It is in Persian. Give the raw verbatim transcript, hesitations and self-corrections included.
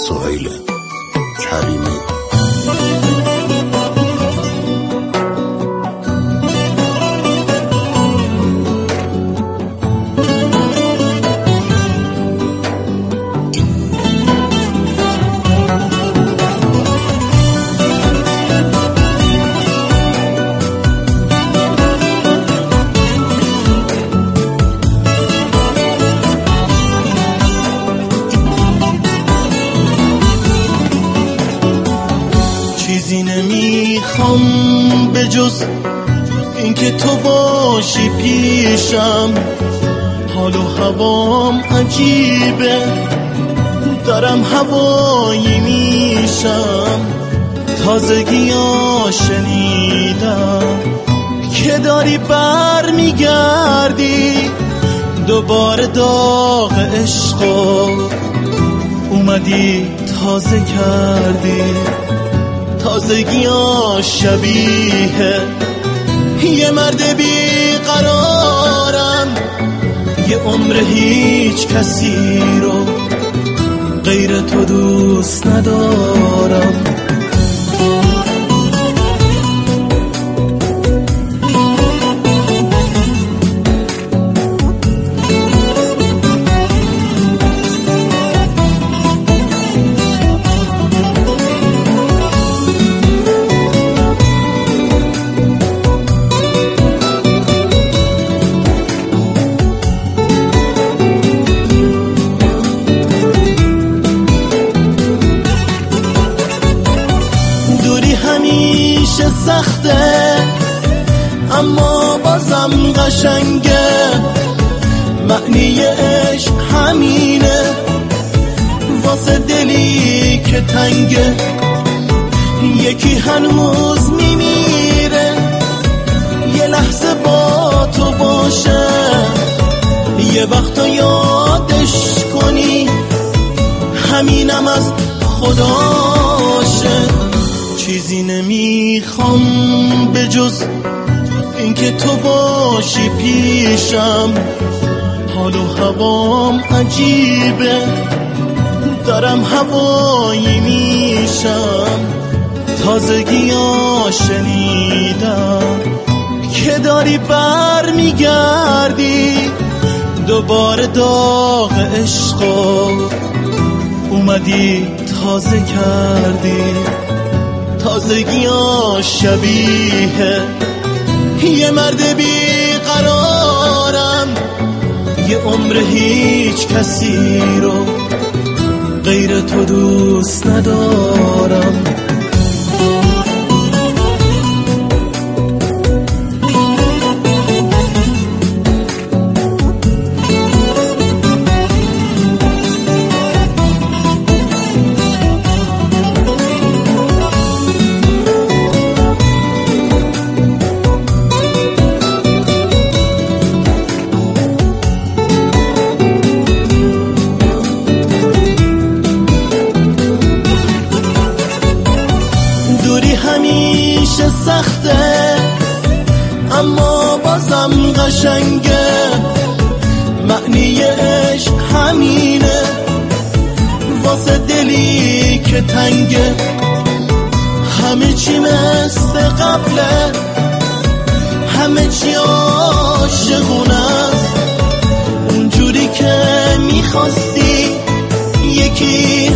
سهیل کریمی. چیزی نمیخوام به جز اینکه تو باشی پیشم. حال و هوام عجیبه، دارم هوایی میشم. تازگی ها شنیدم که داری بر میگردی، دوباره داغ عشقو اومدی تازه کردی. تازگی ها شبیه یه مرد بیقرارم، یه عمر هیچ کسی رو غیر تو دوست ندارم. همیشه سخته اما بازم قشنگه، معنی عشق همینه واسه دلی که تنگه. یکی هنوز میمیره یه لحظه با تو باشه، یه وقتا یادش کنی همینم از خداشه. چیزی نمیخوام به جز اینکه تو باشی پیشم. حال و هوام عجیبه، دارم هوایی میشم. تازگی ها شنیدم که داری بر میگردی، دوباره داغ عشقو اومدی تازه کردی. تازگی ها شبیه یه مرد بیقرارم، یه عمر هیچ کسی رو غیر تو دوست ندارم. همیشه سخته اما بازم قشنگه، معنی عشق همینه واسه دلی که تنگه. همه چی مثل قبله، همه چی عاشقونه است، اونجوری که میخواستی یکی